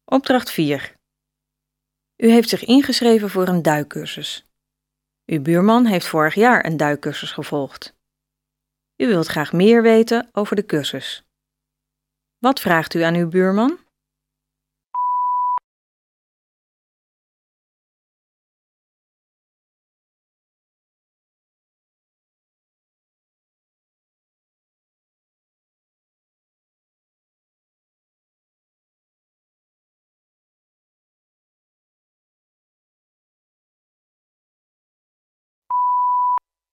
Opdracht 4. U heeft zich ingeschreven voor een duikcursus. Uw buurman heeft vorig jaar een duikcursus gevolgd. U wilt graag meer weten over de cursus. Wat vraagt u aan uw buurman?